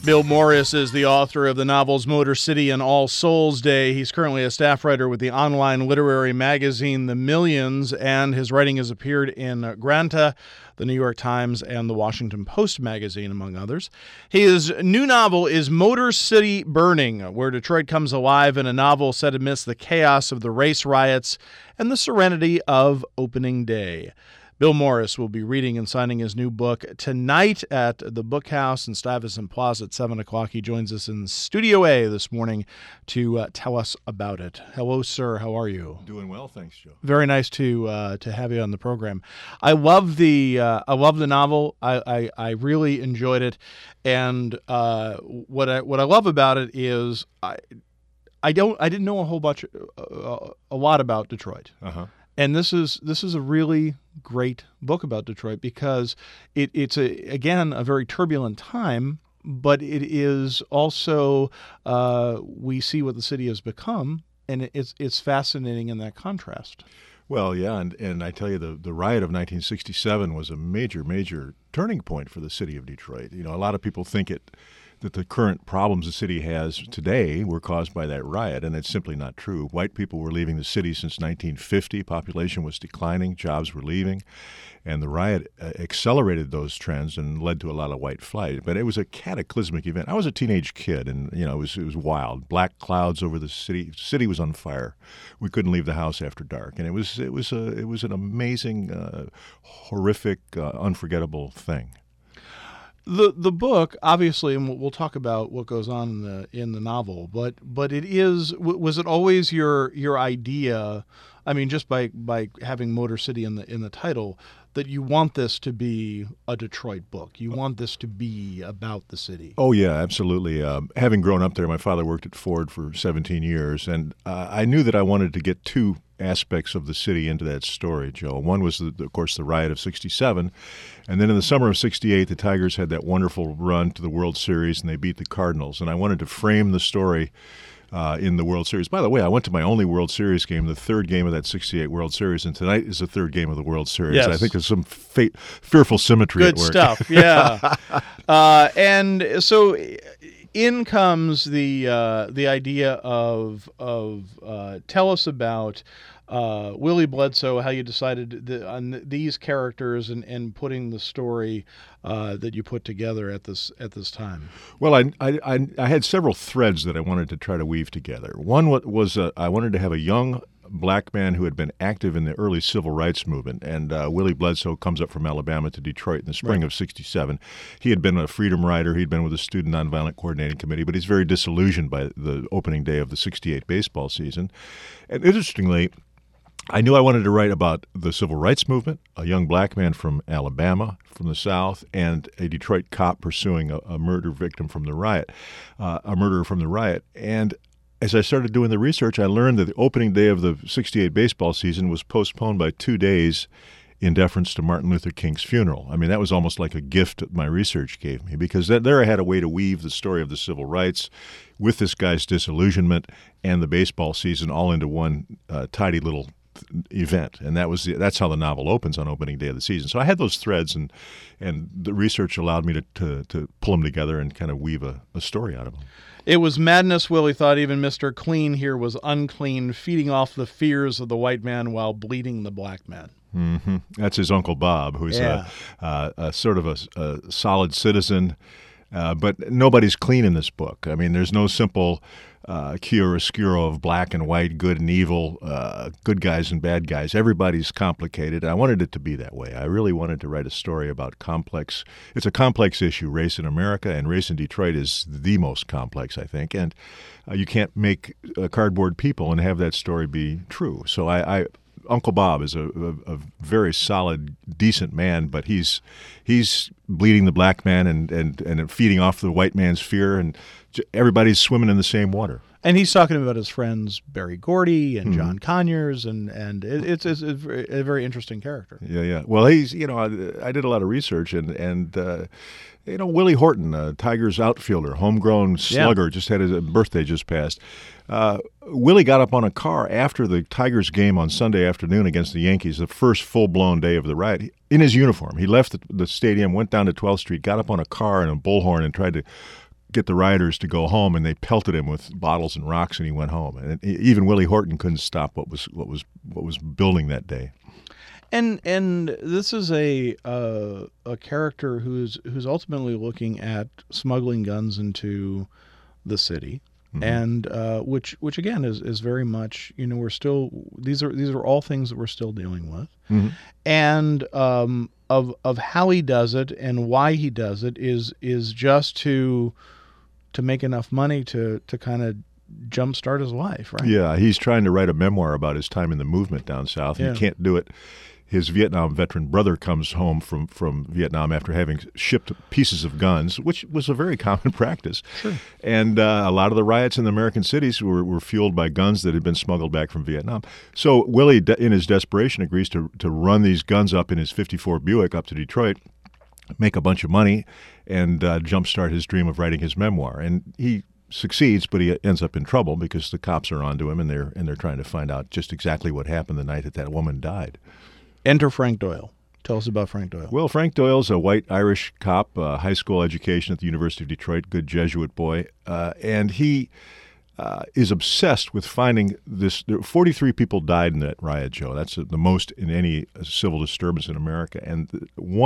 Bill Morris is the author of the novels Motor City and All Souls Day. He's currently a staff writer with the online literary magazine The Millions, and his writing has appeared in Granta, the New York Times, and the Washington Post magazine, among others. His new novel is Motor City Burning, where Detroit comes alive in a novel set amidst the chaos of the race riots and the serenity of opening day. Bill Morris will be reading and signing his new book tonight at the Book House in Stuyvesant Plaza at 7 o'clock. He joins us in Studio A this morning to tell us about it. Hello, sir. How are you? Doing well, thanks, Joe. Very nice to have you on the program. I love the novel. I really enjoyed it, and what I love about it is I didn't know a lot about Detroit. Uh-huh. And this is a really great book about Detroit because it's again a very turbulent time, but it is also we see what the city has become, and it's fascinating in that contrast. Well, yeah, and I tell you, the riot of 1967 was a major turning point for the city of Detroit. You know, a lot of people think that the current problems the city has today were caused by that riot, and it's simply not true. White people were leaving the city since 1950. Population was declining, jobs were leaving, and the riot accelerated those trends and led to a lot of white flight. But it was a cataclysmic event. I was a teenage kid, and it was wild. Black clouds over the city. The city was on fire. We couldn't leave the house after dark, and it was an amazing, horrific, unforgettable thing. The book, obviously, and we'll talk about what goes on in the novel, but was it always your idea? I mean, just by having Motor City in the title, that you want this to be a Detroit book. You want this to be about the city. Oh yeah, absolutely. Having grown up there, my father worked at Ford for 17 years, and I knew that I wanted to get two aspects of the city into that story, Joe. One was, of course, the riot of 67. And then in the summer of 68, the Tigers had that wonderful run to the World Series, and they beat the Cardinals. And I wanted to frame the story in the World Series. By the way, I went to my only World Series game, the third game of that 68 World Series, and tonight is the third game of the World Series. Yes. I think there's some fearful symmetry at work. Good stuff, yeah. And so in comes the idea of tell us about Willie Bledsoe, how you decided on these characters and putting the story that you put together at this time. Well, I had several threads that I wanted to try to weave together. One was I wanted to have a young black man who had been active in the early civil rights movement, and Willie Bledsoe comes up from Alabama to Detroit in the spring of 67. He had been a freedom rider. He'd been with the Student Nonviolent Coordinating Committee, but he's very disillusioned by the opening day of the 68 baseball season. And interestingly, I knew I wanted to write about the civil rights movement, a young black man from Alabama, from the South, and a Detroit cop pursuing a murder victim from the riot, a murderer from the riot. And as I started doing the research, I learned that the opening day of the 68 baseball season was postponed by 2 days in deference to Martin Luther King's funeral. I mean, that was almost like a gift that my research gave me, because there I had a way to weave the story of the civil rights with this guy's disillusionment and the baseball season all into one tidy little event, and that's how the novel opens on opening day of the season. So I had those threads, and the research allowed me to pull them together and kind of weave a story out of them. It was madness. Willie thought even Mr. Clean here was unclean, feeding off the fears of the white man while bleeding the black man. Mm-hmm. That's his Uncle Bob, who's a sort of a solid citizen, but nobody's clean in this book. I mean, there's no simple chiaroscuro of black and white, good and evil, good guys and bad guys. Everybody's complicated. I wanted it to be that way. I really wanted to write a story about it's a complex issue, race in America, and race in Detroit is the most complex, I think. And you can't make cardboard people and have that story be true. So Uncle Bob is a very solid, decent man, but he's bleeding the black man and feeding off the white man's fear, and everybody's swimming in the same water. And he's talking about his friends Berry Gordy and John Conyers, and it's a very interesting character. Yeah. Well, he's I did a lot of research, and Willie Horton, Tigers outfielder, homegrown slugger, just had his birthday just passed. Willie got up on a car after the Tigers game on Sunday afternoon against the Yankees, the first full-blown day of the riot, in his uniform. He left the stadium, went down to 12th Street, got up on a car and a bullhorn and tried to get the rioters to go home, and they pelted him with bottles and rocks, and he went home. And even Willie Horton couldn't stop what was building that day. And this is a character who's ultimately looking at smuggling guns into the city, Mm-hmm. and which again is very much, we're still, these are all things that we're still dealing with, Mm-hmm. and of how he does it and why he does it is just to make enough money to kind of jumpstart his life, right? Yeah, he's trying to write a memoir about his time in the movement down south. Yeah. He can't do it. His Vietnam veteran brother comes home from Vietnam after having shipped pieces of guns, which was a very common practice. Sure. And a lot of the riots in the American cities were fueled by guns that had been smuggled back from Vietnam. So Willie, in his desperation, agrees to run these guns up in his 54 Buick up to Detroit, make a bunch of money, and jumpstart his dream of writing his memoir. And he succeeds, but he ends up in trouble because the cops are onto him, and they're trying to find out just exactly what happened the night that woman died. Enter Frank Doyle. Tell us about Frank Doyle. Well, Frank Doyle's a white Irish cop, high school education at the University of Detroit, good Jesuit boy, and he is obsessed with finding this. 43 people died in that riot, Joe. That's the most in any civil disturbance in America, and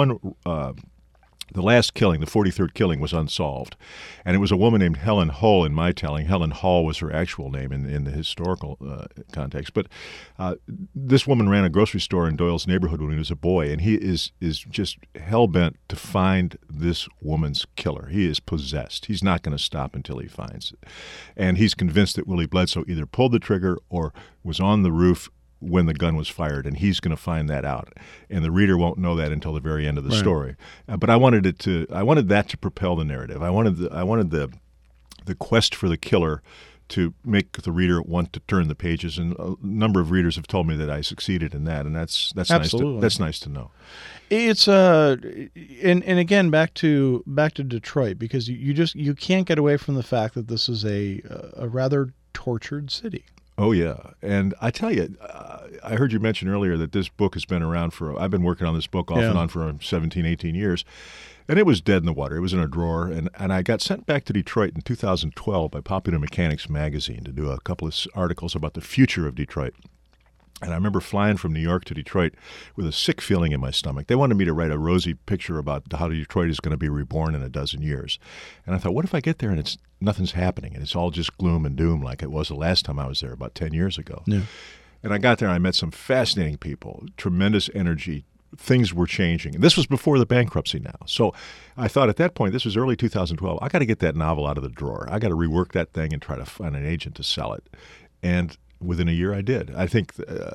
the last killing, the 43rd killing, was unsolved. And it was a woman named Helen Hull in my telling. Helen Hall was her actual name in the historical context. But this woman ran a grocery store in Doyle's neighborhood when he was a boy, and he is just hell-bent to find this woman's killer. He is possessed. He's not going to stop until he finds it. And he's convinced that Willie Bledsoe either pulled the trigger or was on the roof when the gun was fired, and he's going to find that out, and the reader won't know that until the very end of the story. But I wanted that to propel the narrative. I wanted the quest for the killer to make the reader want to turn the pages, and a number of readers have told me that I succeeded in that, and that's Absolutely. That's nice to know. It's and again back to Detroit, because you can't get away from the fact that this is a rather tortured city. Oh, yeah. And I tell you, I heard you mention earlier that this book has been around I've been working on this book off and on for 17, 18 years. And it was dead in the water. It was in a drawer. And I got sent back to Detroit in 2012 by Popular Mechanics magazine to do a couple of articles about the future of Detroit. And I remember flying from New York to Detroit with a sick feeling in my stomach. They wanted me to write a rosy picture about how Detroit is going to be reborn in a dozen years. And I thought, what if I get there and nothing's happening and it's all just gloom and doom like it was the last time I was there about 10 years ago? Yeah. And I got there and I met some fascinating people, tremendous energy. Things were changing. And this was before the bankruptcy now. So I thought at that point, this was early 2012, I got to get that novel out of the drawer. I got to rework that thing and try to find an agent to sell it. And within a year, I did. I think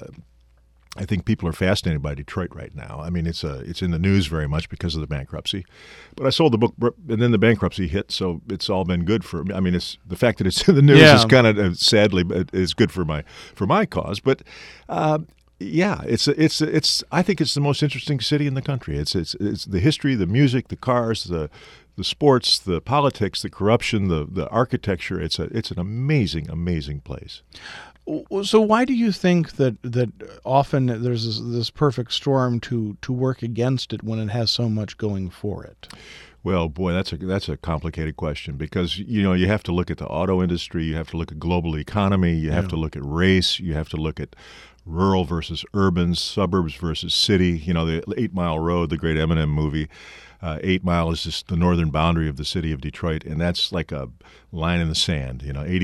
people are fascinated by Detroit right now. I mean, it's in the news very much because of the bankruptcy. But I sold the book, and then the bankruptcy hit, so it's all been good for me. I mean, it's the fact that it's in the news is kind of sadly is good for my cause. But yeah, it's I think it's the most interesting city in the country. It's the history, the music, the cars, the sports, the politics, the corruption, the architecture. It's an amazing place. So why do you think that often there's this perfect storm to work against it when it has so much going for it? Well, boy, that's a complicated question, because you have to look at the auto industry, you have to look at global economy, you have to look at race, you have to look at rural versus urban, suburbs versus city. The 8 Mile Road, the great Eminem movie. 8 Mile is just the northern boundary of the city of Detroit, and that's like a line in the sand.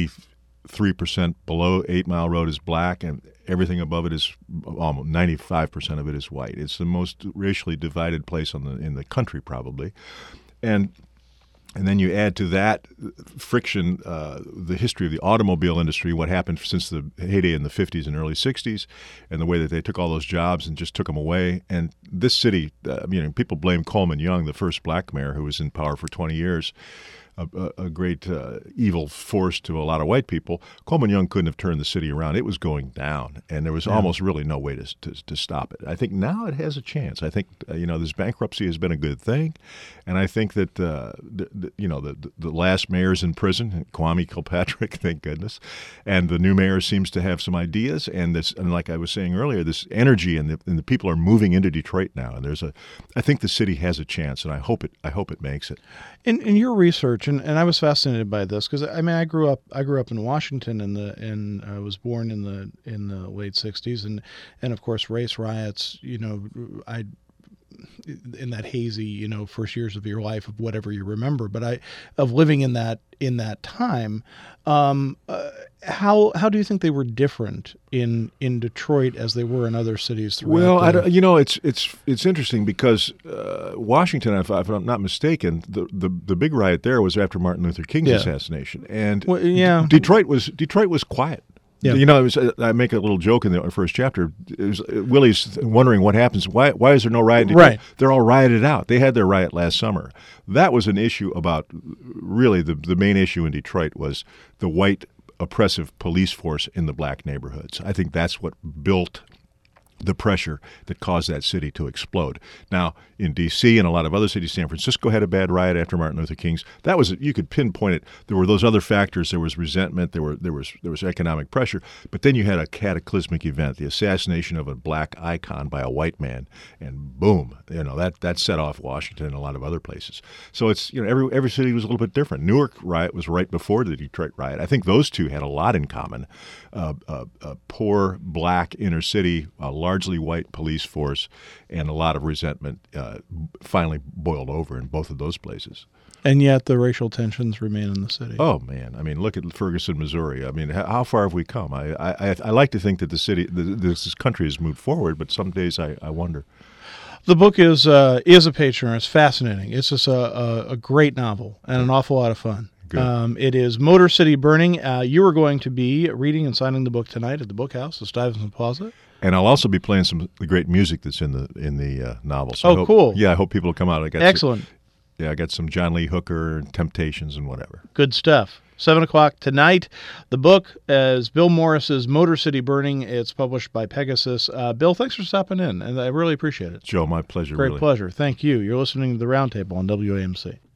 83% below 8 Mile Road is black, and everything above it is almost 95% of it is white. It's the most racially divided place in the country, probably. And then you add to that friction, the history of the automobile industry, what happened since the heyday in the 50s and early 60s, and the way that they took all those jobs and just took them away. And this city, people blame Coleman Young, the first black mayor who was in power for 20 years, a great evil force to a lot of white people. Coleman Young couldn't have turned the city around. It was going down, and there was almost really no way to stop it. I think now it has a chance. I think this bankruptcy has been a good thing, and I think that the last mayor's in prison, Kwame Kilpatrick, thank goodness, and the new mayor seems to have some ideas, and like I was saying earlier, this energy and the people are moving into Detroit now, and I think the city has a chance, and I hope it makes it. In your research, much, and I was fascinated by this because I mean I grew up in Washington and I was born in the late '60s, and of course race riots. I in that hazy first years of your life of whatever you remember, but of living in that time. How do you think they were different in Detroit as they were in other cities throughout? Well, it's interesting because Washington, if I'm not mistaken, the big riot there was after Martin Luther King's assassination, and Detroit was quiet. Yeah. I make a little joke in the first chapter. Willie's wondering what happens. Why is there no riot? Right. They're all rioted out. They had their riot last summer. That was an issue about, really, the main issue in Detroit was the white oppressive police force in the black neighborhoods. I think that's what built the pressure that caused that city to explode. Now, in D.C. and a lot of other cities, San Francisco had a bad riot after Martin Luther King's. That was, you could pinpoint it. There were those other factors. There was resentment. There was economic pressure. But then you had a cataclysmic event, the assassination of a black icon by a white man, and boom, that set off Washington and a lot of other places. So it's every city was a little bit different. Newark riot was right before the Detroit riot. I think those two had a lot in common. A poor black inner city, largely white police force, and a lot of resentment finally boiled over in both of those places. And yet the racial tensions remain in the city. Oh, man. I mean, look at Ferguson, Missouri. I mean, how far have we come? I like to think that this country has moved forward, but some days I wonder. The book is a page turner. It's fascinating. It's just a great novel and an awful lot of fun. It is Motor City Burning. You are going to be reading and signing the book tonight at the Book House at Stuyvesant Plaza. And I'll also be playing some of the great music that's in the novel. So cool. Yeah, I hope people will come out. Excellent. I got some John Lee Hooker and Temptations and whatever. Good stuff. 7 o'clock tonight. The book is Bill Morris's Motor City Burning. It's published by Pegasus. Bill, thanks for stopping in, and I really appreciate it. Joe, my pleasure. Great pleasure. Thank you. You're listening to The Roundtable on WAMC.